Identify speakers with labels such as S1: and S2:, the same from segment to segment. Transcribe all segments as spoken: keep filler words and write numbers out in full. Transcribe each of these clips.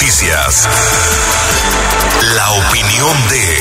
S1: Noticias. La opinión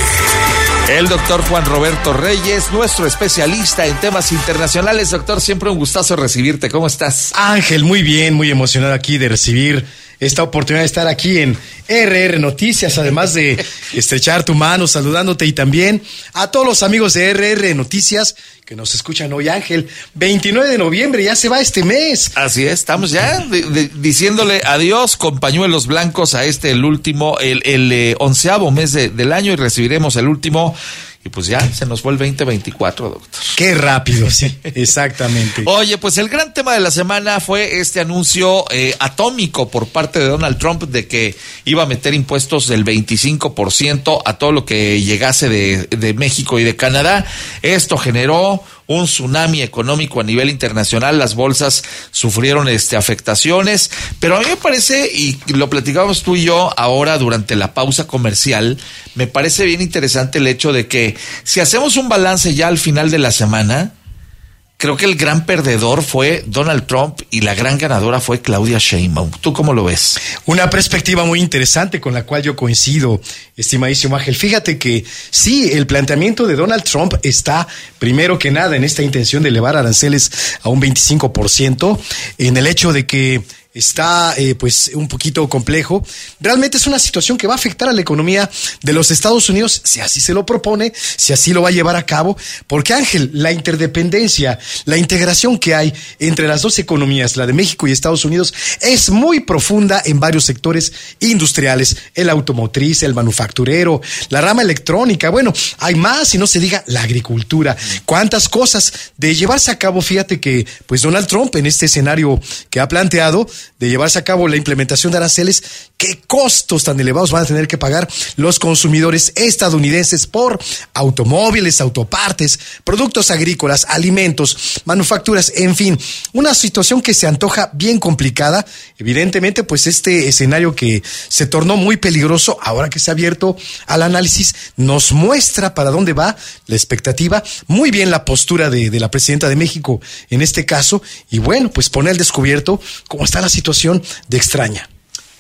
S1: de...
S2: El doctor Juan Roberto Reyes, nuestro especialista en temas internacionales. Doctor, siempre un gustazo recibirte. ¿Cómo estás?
S3: Ángel, muy bien, muy emocionado aquí de recibir esta oportunidad de estar aquí en R R Noticias, además de estrechar tu mano, saludándote, y también a todos los amigos de R R Noticias que nos escuchan hoy. Ángel, veintinueve de noviembre, ya se va este mes.
S2: Así es, estamos ya de, de, diciéndole adiós con pañuelos blancos a este, el último, el, el eh, onceavo mes de, del año, y recibiremos el último. Y pues ya se nos fue el veinte veinticuatro, doctor.
S3: Qué rápido, sí, exactamente.
S2: Oye, pues el gran tema de la semana fue este anuncio eh, atómico por parte de Donald Trump de que iba a meter impuestos del veinticinco por ciento a todo lo que llegase de, de México y de Canadá. Esto generó un tsunami económico a nivel internacional. Las bolsas sufrieron este afectaciones, pero a mí me parece, y lo platicábamos tú y yo ahora durante la pausa comercial, me parece bien interesante el hecho de que si hacemos un balance ya al final de la semana, creo que el gran perdedor fue Donald Trump y la gran ganadora fue Claudia Sheinbaum. ¿Tú cómo lo ves?
S3: Una perspectiva muy interesante con la cual yo coincido, estimadísimo Ángel. Fíjate que sí, el planteamiento de Donald Trump está, primero que nada, en esta intención de elevar aranceles a un veinticinco por ciento, en el hecho de que está eh, pues un poquito complejo. Realmente es una situación que va a afectar a la economía de los Estados Unidos, si así se lo propone, si así lo va a llevar a cabo, porque Ángel, la interdependencia, la integración que hay entre las dos economías, la de México y Estados Unidos, es muy profunda en varios sectores industriales, el automotriz, el manufacturero, la rama electrónica, bueno, hay más, y no se diga la agricultura, cuántas cosas de llevarse a cabo. Fíjate que pues Donald Trump, en este escenario que ha planteado de llevarse a cabo la implementación de aranceles, ¿qué costos tan elevados van a tener que pagar los consumidores estadounidenses por automóviles, autopartes, productos agrícolas, alimentos, manufacturas, en fin? Una situación que se antoja bien complicada. Evidentemente, pues este escenario que se tornó muy peligroso, ahora que se ha abierto al análisis, nos muestra para dónde va la expectativa, muy bien la postura de, de la presidenta de México en este caso, y bueno, pues pone al descubierto cómo está la situación de extraña.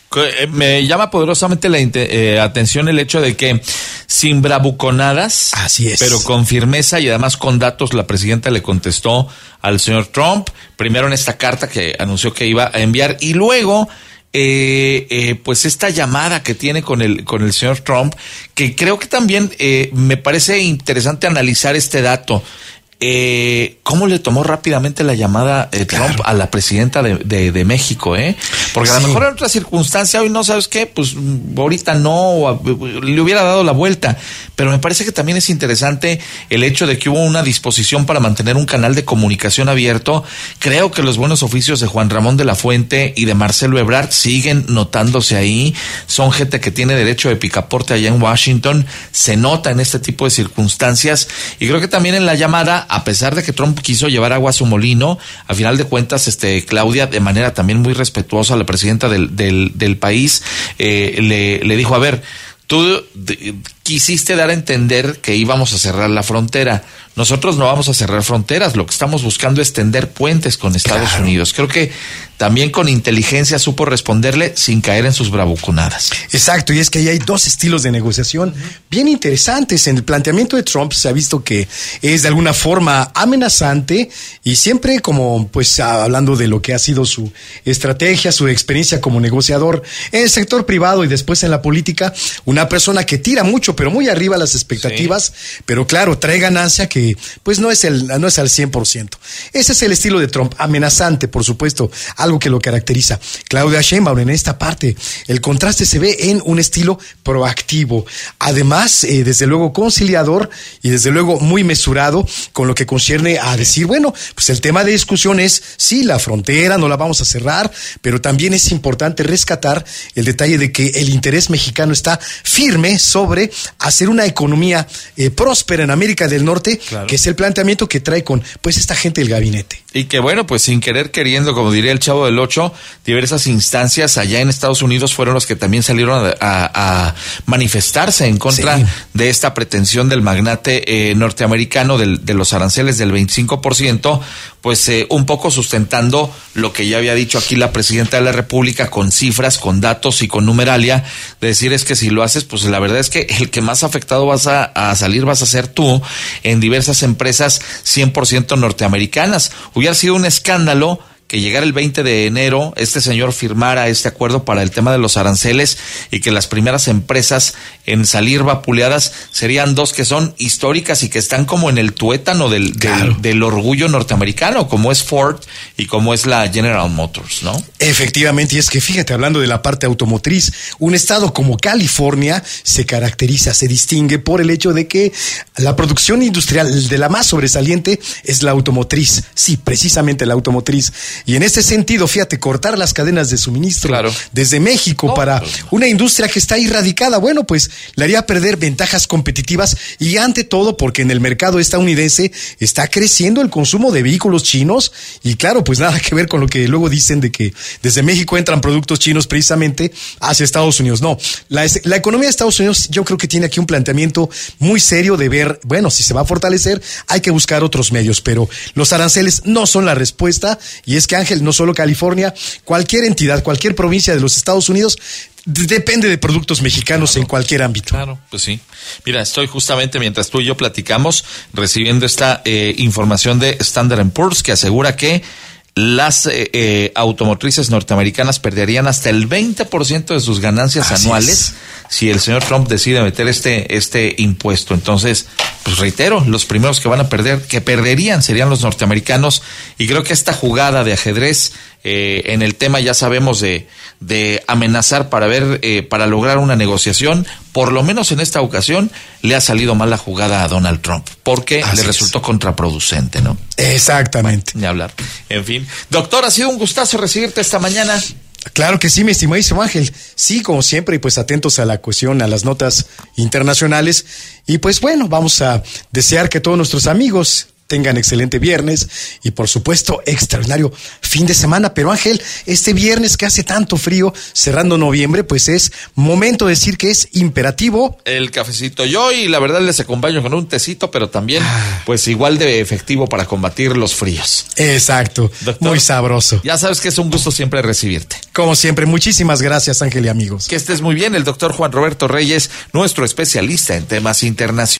S2: Me llama poderosamente la eh, atención el hecho de que sin bravuconadas,
S3: así es,
S2: pero con firmeza y además con datos, la presidenta le contestó al señor Trump, primero en esta carta que anunció que iba a enviar, y luego eh, eh, pues esta llamada que tiene con el con el señor Trump, que creo que también eh, me parece interesante analizar este dato. Eh, ¿Cómo le tomó rápidamente la llamada eh, Trump claro. a la presidenta de, de, de México? eh? Porque sí, a lo mejor en otra circunstancia, hoy no, ¿sabes qué? Pues ahorita no, le hubiera dado la vuelta. Pero me parece que también es interesante el hecho de que hubo una disposición para mantener un canal de comunicación abierto. Creo que los buenos oficios de Juan Ramón de la Fuente y de Marcelo Ebrard siguen notándose ahí. Son gente que tiene derecho de picaporte allá en Washington. Se nota en este tipo de circunstancias. Y creo que también en la llamada, a pesar de que Trump quiso llevar agua a su molino, a final de cuentas, este Claudia, de manera también muy respetuosa, la presidenta del, del, del país, eh, le, le dijo, a ver, tú de, quisiste dar a entender que íbamos a cerrar la frontera. Nosotros no vamos a cerrar fronteras, lo que estamos buscando es tender puentes con Estados claro. Unidos. Creo que también con inteligencia supo responderle sin caer en sus bravuconadas.
S3: Exacto, y es que ahí hay dos estilos de negociación bien interesantes. En el planteamiento de Trump se ha visto que es de alguna forma amenazante, y siempre como pues hablando de lo que ha sido su estrategia, su experiencia como negociador en el sector privado y después en la política, una persona que tira mucho, pero muy arriba las expectativas, sí. pero claro, trae ganancia que pues no es el no es al cien por ciento. Ese es el estilo de Trump, amenazante, por supuesto, algo que lo caracteriza. Claudia Sheinbaum, en esta parte, el contraste se ve en un estilo proactivo, además, eh, desde luego conciliador y desde luego muy mesurado con lo que concierne a decir, bueno, pues el tema de discusión es, sí, la frontera no la vamos a cerrar, pero también es importante rescatar el detalle de que el interés mexicano está firme sobre hacer una economía eh, próspera en América del Norte, claro.
S2: Claro.
S3: Que es el planteamiento que trae con, pues, esta gente del gabinete.
S2: Y que bueno, pues sin querer queriendo, como diría el Chavo del Ocho, diversas instancias allá en Estados Unidos fueron los que también salieron a, a, a manifestarse en contra sí. de esta pretensión del magnate eh, norteamericano del, de los aranceles del veinticinco por ciento, pues eh, un poco sustentando lo que ya había dicho aquí la presidenta de la República con cifras, con datos y con numeralia, de decir es que si lo haces, pues la verdad es que el que más afectado vas a, a salir vas a ser tú en diversas empresas cien por ciento norteamericanas. Hubiera sido un escándalo que llegara el veinte de enero, este señor firmara este acuerdo para el tema de los aranceles y que las primeras empresas en salir vapuleadas serían dos que son históricas y que están como en el tuétano del,
S3: claro.
S2: del, del orgullo norteamericano, como es Ford y como es la General Motors, ¿no?
S3: Efectivamente, y es que fíjate, hablando de la parte automotriz, un estado como California se caracteriza, se distingue por el hecho de que la producción industrial de la más sobresaliente es la automotriz, sí, precisamente la automotriz. Y en este sentido, fíjate, cortar las cadenas de suministro
S2: claro.
S3: desde México no, para pues no. una industria que está ahí radicada, bueno, pues le haría perder ventajas competitivas y ante todo porque en el mercado estadounidense está creciendo el consumo de vehículos chinos y claro, pues nada que ver con lo que luego dicen de que desde México entran productos chinos precisamente hacia Estados Unidos. No, la, la economía de Estados Unidos yo creo que tiene aquí un planteamiento muy serio de ver, bueno, si se va a fortalecer hay que buscar otros medios, pero los aranceles no son la respuesta y es que Ángel, no solo California, cualquier entidad, cualquier provincia de los Estados Unidos d- depende de productos mexicanos claro, en cualquier ámbito.
S2: Claro, pues sí. Mira, estoy justamente mientras tú y yo platicamos recibiendo esta eh, información de Standard and Poor's que asegura que las eh, eh, automotrices norteamericanas perderían hasta el veinte por ciento de sus ganancias Así anuales es. si el señor Trump decide meter este este impuesto. Entonces, pues reitero, los primeros que van a perder, que perderían serían los norteamericanos y creo que esta jugada de ajedrez eh, en el tema ya sabemos de de amenazar para ver eh, para lograr una negociación, por lo menos en esta ocasión le ha salido mal la jugada a Donald Trump porque Así le resultó es. contraproducente, ¿no?
S3: Exactamente.
S2: Ni hablar. En fin, doctor, ha sido un gustazo recibirte esta mañana.
S3: Claro que sí, mi estimadísimo Ángel. Sí, como siempre, y pues atentos a la cuestión, a las notas internacionales. Y pues bueno, vamos a desear que todos nuestros amigos tengan excelente viernes y por supuesto extraordinario fin de semana. Pero Ángel, este viernes que hace tanto frío, cerrando noviembre, pues es momento de decir que es imperativo
S2: el cafecito. Yo y la verdad les acompaño con un tecito, pero también pues igual de efectivo para combatir los fríos.
S3: Exacto, doctor, muy sabroso.
S2: Ya sabes que es un gusto siempre recibirte.
S3: Como siempre, muchísimas gracias Ángel y amigos.
S2: Que estés muy bien, el doctor Juan Roberto Reyes, nuestro especialista en temas internacionales.